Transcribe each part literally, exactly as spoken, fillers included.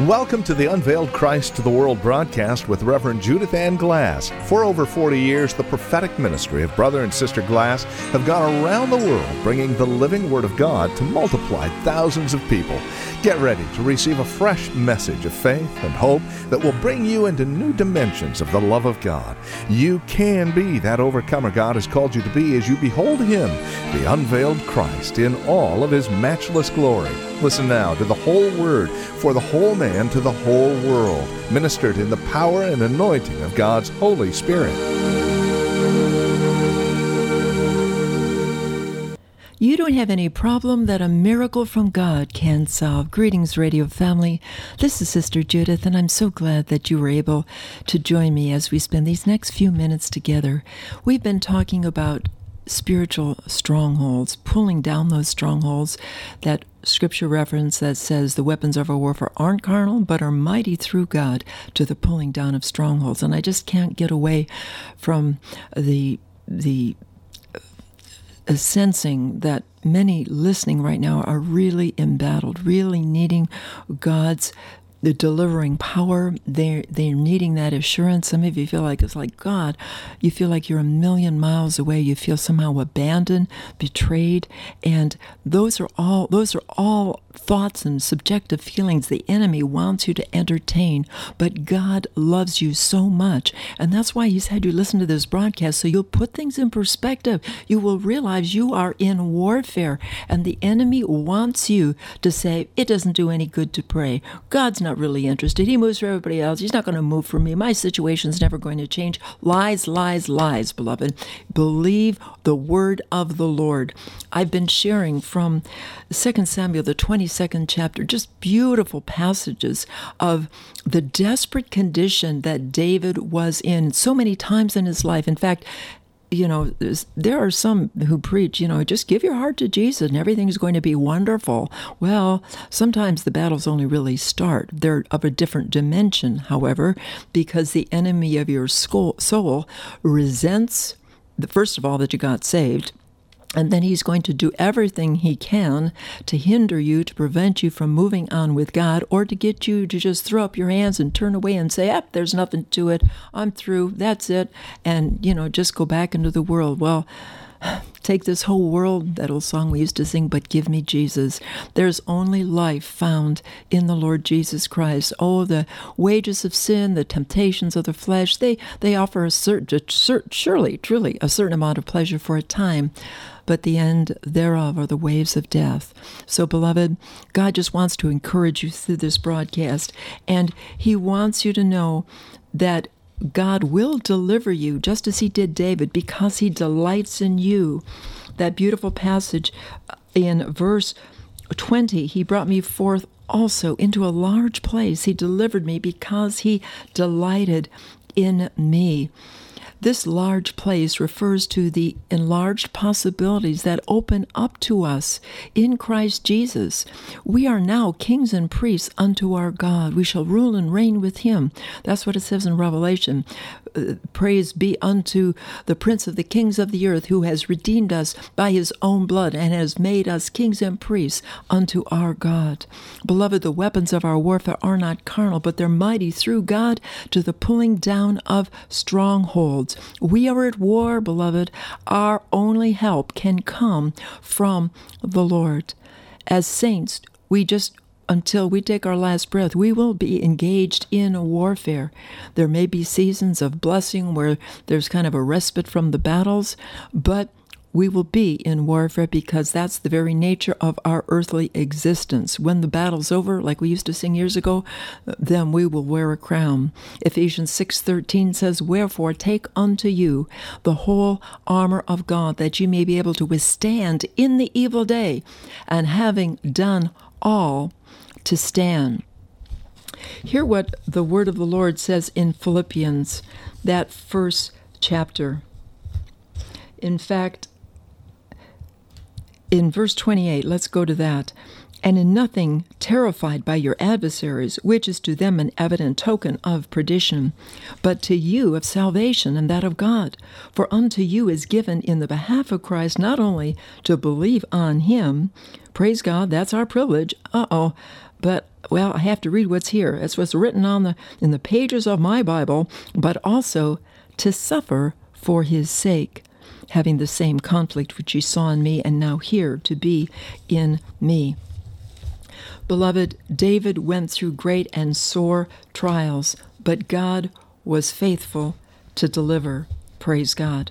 Welcome to the Unveiled Christ to the World broadcast with Reverend Judith Ann Glass. For over forty years, the prophetic ministry of Brother and Sister Glass have gone around the world bringing the living Word of God to multiply thousands of people. Get ready to receive a fresh message of faith and hope that will bring you into new dimensions of the love of God. You can be that overcomer God has called you to be as you behold Him, the unveiled Christ, in all of His matchless glory. Listen now to the whole Word for the whole man to the whole world, ministered in the power and anointing of God's Holy Spirit. You don't have any problem that a miracle from God can solve. Greetings, radio family. This is Sister Judith, and I'm so glad that you were able to join me as we spend these next few minutes together. We've been talking about spiritual strongholds, pulling down those strongholds. That scripture reference that says the weapons of our warfare aren't carnal, but are mighty through God to the pulling down of strongholds. And I just can't get away from the the uh, sensing that many listening right now are really embattled, really needing God's the delivering power. They're, they're needing that assurance. Some of you feel like it's like, God, you feel like you're a million miles away. You feel somehow abandoned, betrayed. And those are all, those are all thoughts and subjective feelings the enemy wants you to entertain. But God loves you so much. And that's why He's had you listen to this broadcast, so you'll put things in perspective. You will realize you are in warfare. And the enemy wants you to say, it doesn't do any good to pray. God's not really interested. He moves for everybody else. He's not going to move for me. My situation's never going to change. Lies, lies, lies, beloved. Believe the word of the Lord. I've been sharing from Second Samuel, the twenty-second chapter, just beautiful passages of the desperate condition that David was in so many times in his life. In fact, you know, there are some who preach, you know, just give your heart to Jesus and everything's going to be wonderful. Well, sometimes the battles only really start. They're of a different dimension, however, because the enemy of your soul resents, first of all, that you got saved. And then he's going to do everything he can to hinder you, to prevent you from moving on with God, or to get you to just throw up your hands and turn away and say, "Yep, there's nothing to it. I'm through. That's it." And, you know, just go back into the world. Well, take this whole world, that old song we used to sing, but give me Jesus. There's only life found in the Lord Jesus Christ. Oh, the wages of sin, the temptations of the flesh, they, they offer a certain, surely, truly, a certain amount of pleasure for a time, but the end thereof are the waves of death. So, beloved, God just wants to encourage you through this broadcast, and He wants you to know that God will deliver you, just as He did David, because He delights in you. That beautiful passage in verse twenty, He brought me forth also into a large place. He delivered me because He delighted in me. This large place refers to the enlarged possibilities that open up to us in Christ Jesus. We are now kings and priests unto our God. We shall rule and reign with Him. That's what it says in Revelation. Uh, praise be unto the Prince of the kings of the earth, who has redeemed us by His own blood and has made us kings and priests unto our God. Beloved, the weapons of our warfare are not carnal, but they're mighty through God to the pulling down of strongholds. We are at war, beloved. Our only help can come from the Lord. As saints, we just, until we take our last breath, we will be engaged in a warfare. There may be seasons of blessing where there's kind of a respite from the battles, but we will be in warfare because that's the very nature of our earthly existence. When the battle's over, like we used to sing years ago, then we will wear a crown. Ephesians six thirteen says, "Wherefore take unto you the whole armor of God, that you may be able to withstand in the evil day, and having done all, to stand." Hear what the word of the Lord says in Philippians, that first chapter. In fact, in verse twenty-eight, let's go to that. and in nothing terrified by your adversaries, which is to them an evident token of perdition, but to you of salvation and that of God. For unto you is given in the behalf of Christ not only to believe on him, praise God, that's our privilege, uh-oh, but, well, I have to read what's here. It's what's written on the in the pages of my Bible, but also to suffer for his sake, having the same conflict which ye saw in me and now here to be in me. Beloved, David went through great and sore trials, but God was faithful to deliver. Praise God.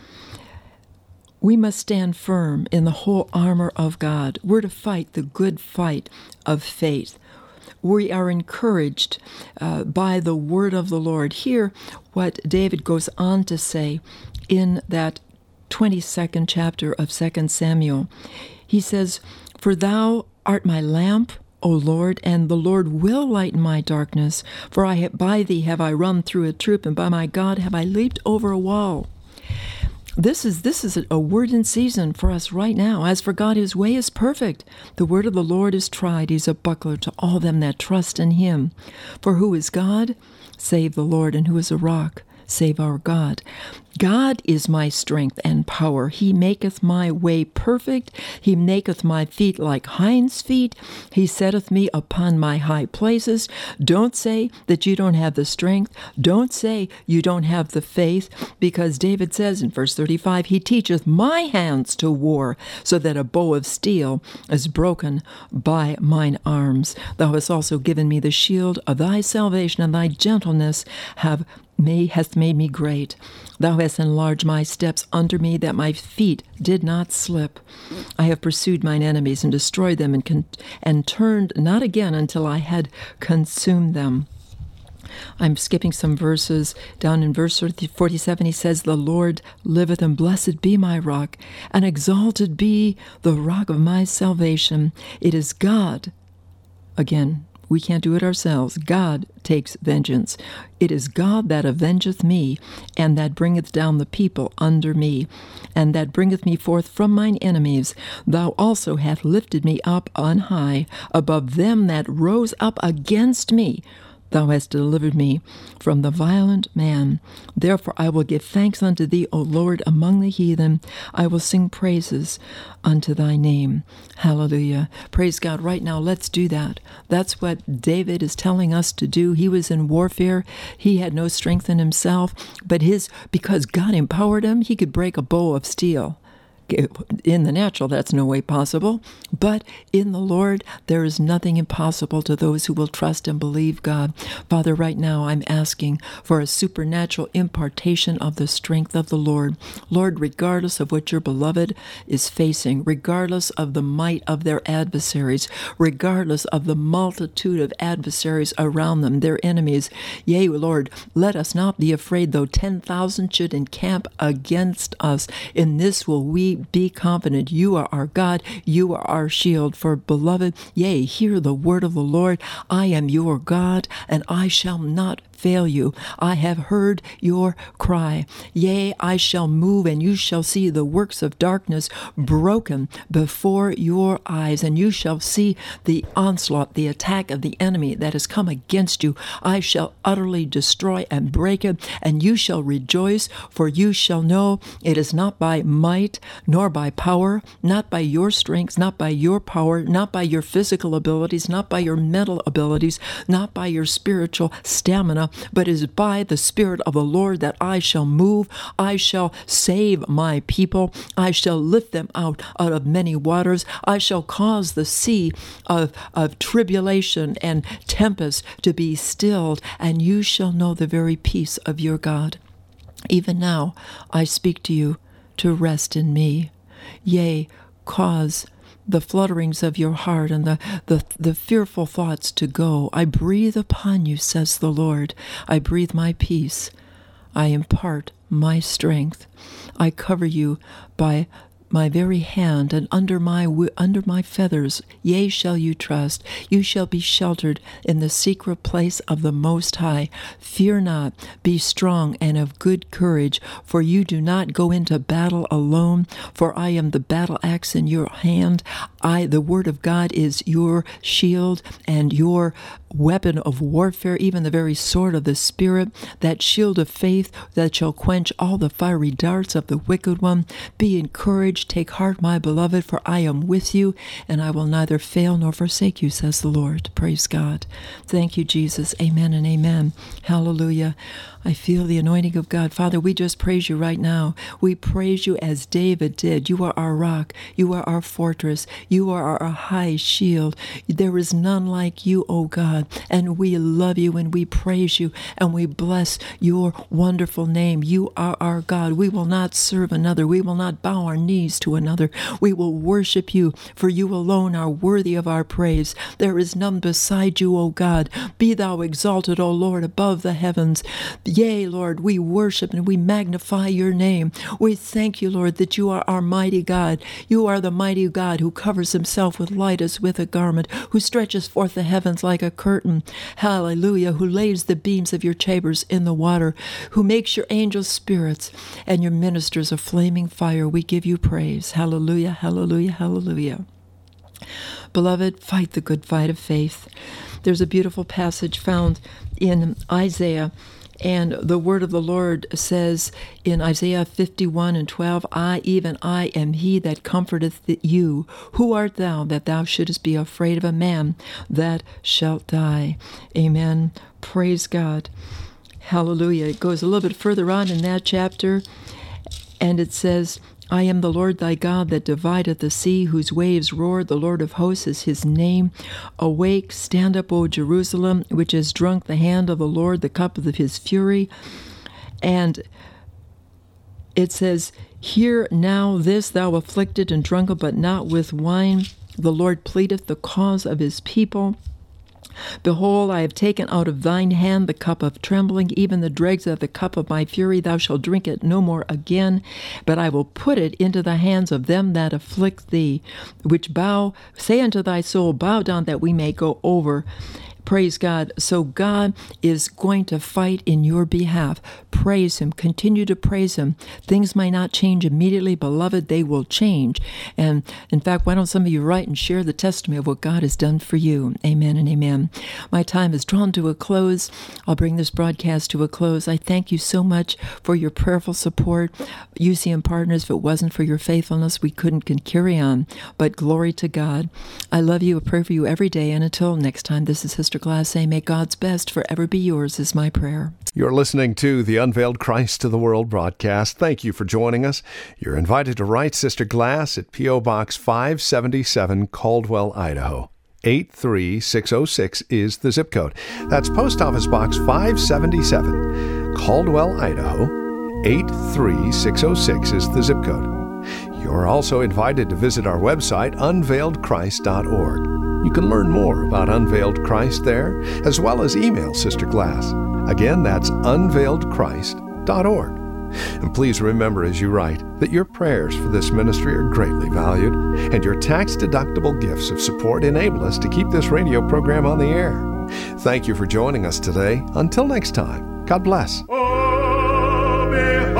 We must stand firm in the whole armor of God. We're to fight the good fight of faith. We are encouraged uh, by the word of the Lord. Hear what David goes on to say in that twenty-second chapter of Second Samuel. He says, "For thou art my lamp, O Lord, and the Lord will lighten my darkness. For I have, by thee have I run through a troop, and by my God have I leaped over a wall." This is this is a word in season for us right now. As for God, his way is perfect. The word of the Lord is tried. He's a buckler to all them that trust in him. For who is God? Save the Lord. And who is a rock? Save our God. God is my strength and power. He maketh my way perfect. He maketh my feet like hinds' feet. He setteth me upon my high places. Don't say that you don't have the strength. Don't say you don't have the faith, because David says in verse thirty-five, he teacheth my hands to war, so that a bow of steel is broken by mine arms. Thou hast also given me the shield of thy salvation, and thy gentleness have May hath made me great. Thou hast enlarged my steps under me, that my feet did not slip. I have pursued mine enemies and destroyed them, and con- and turned not again until I had consumed them. I'm skipping some verses. Down in verse forty-seven, he says, "The Lord liveth, and blessed be my rock, and exalted be the rock of my salvation. It is God." Again, we can't do it ourselves. God takes vengeance. It is God that avengeth me, and that bringeth down the people under me, and that bringeth me forth from mine enemies. Thou also hast lifted me up on high, above them that rose up against me. Thou hast delivered me from the violent man. Therefore I will give thanks unto thee, O Lord, among the heathen. I will sing praises unto thy name. Hallelujah. Praise God. Right now, let's do that. That's what David is telling us to do. He was in warfare. He had no strength in himself, but his because God empowered him, he could break a bow of steel. In the natural, that's no way possible. But in the Lord, there is nothing impossible to those who will trust and believe God. Father, right now, I'm asking for a supernatural impartation of the strength of the Lord. Lord, regardless of what your beloved is facing, regardless of the might of their adversaries, regardless of the multitude of adversaries around them, their enemies, yea, Lord, let us not be afraid, though ten thousand should encamp against us. In this will we be confident. You are our God. You are our shield. For beloved, yea, hear the word of the Lord. I am your God, and I shall not fail you. I have heard your cry. Yea, I shall move, and you shall see the works of darkness broken before your eyes, and you shall see the onslaught, the attack of the enemy that has come against you. I shall utterly destroy and break it, and you shall rejoice, for you shall know it is not by might nor by power, not by your strength, not by your power, not by your physical abilities, not by your mental abilities, not by your spiritual stamina, but is by the Spirit of the Lord that I shall move. I shall save my people. I shall lift them out, out of many waters. I shall cause the sea of, of tribulation and tempest to be stilled, and you shall know the very peace of your God. Even now I speak to you to rest in me. Yea, cause the flutterings of your heart and the, the, the fearful thoughts to go. I breathe upon you, says the Lord. I breathe my peace. I impart my strength. I cover you by my very hand, and under my under my feathers, yea, shall you trust. You shall be sheltered in the secret place of the Most High. Fear not, be strong and of good courage, for you do not go into battle alone, for I am the battle axe in your hand. I, the word of God, is your shield and your weapon of warfare, even the very sword of the Spirit, that shield of faith that shall quench all the fiery darts of the wicked one. Be encouraged, take heart, my beloved, for I am with you, and I will neither fail nor forsake you, says the Lord. Praise God. Thank you, Jesus. Amen and amen. Hallelujah. I feel the anointing of God. Father, we just praise you right now. We praise you as David did. You are our rock. You are our fortress. You are our high shield. There is none like you, O God. And we love you and we praise you and we bless your wonderful name. You are our God. We will not serve another. We will not bow our knees to another. We will worship you, for you alone are worthy of our praise. There is none beside you, O God. Be thou exalted, O Lord, above the heavens. Yea, Lord, we worship and we magnify your name. We thank you, Lord, that you are our mighty God. You are the mighty God who covers himself with light as with a garment, who stretches forth the heavens like a curtain. Hallelujah. Who lays the beams of your chambers in the water, who makes your angels spirits and your ministers a flaming fire. We give you praise. Hallelujah, hallelujah, hallelujah. Beloved, fight the good fight of faith. There's a beautiful passage found in Isaiah, and the word of the Lord says in Isaiah fifty-one and twelve, I, even I, am he that comforteth you. Who art thou that thou shouldest be afraid of a man that shalt die? Amen. Praise God. Hallelujah. It goes a little bit further on in that chapter, and it says, I am the Lord thy God that divideth the sea, whose waves roar. The Lord of hosts is his name. Awake, stand up, O Jerusalem, which has drunk the hand of the Lord, the cup of his fury. And it says, hear now this, thou afflicted and drunken, but not with wine. The Lord pleadeth the cause of his people. Behold, I have taken out of thine hand the cup of trembling, even the dregs of the cup of my fury. Thou shalt drink it no more again, but I will put it into the hands of them that afflict thee, which bow, say unto thy soul, bow down that we may go over. Praise God. So God is going to fight in your behalf. Praise him. Continue to praise him. Things might not change immediately, beloved. They will change. And in fact, why don't some of you write and share the testimony of what God has done for you? Amen and amen. My time is drawn to a close. I'll bring this broadcast to a close. I thank you so much for your prayerful support. U C M Partners, if it wasn't for your faithfulness, we couldn't can carry on. But glory to God. I love you. I pray for you every day. And until next time, this is Sister Glass saying, may God's best forever be yours is my prayer. You're listening to the Unveiled Christ to the World broadcast. Thank you for joining us. You're invited to write Sister Glass at P O. Box five seventy-seven, Caldwell, Idaho. eight three six oh six is the zip code. That's Post Office Box five seventy-seven, Caldwell, Idaho. eight three six oh six is the zip code. You're also invited to visit our website, unveiled christ dot org. You can learn more about Unveiled Christ there, as well as email Sister Glass. Again, that's unveiled christ dot org. And please remember as you write that your prayers for this ministry are greatly valued, and your tax-deductible gifts of support enable us to keep this radio program on the air. Thank you for joining us today. Until next time, God bless. Oh,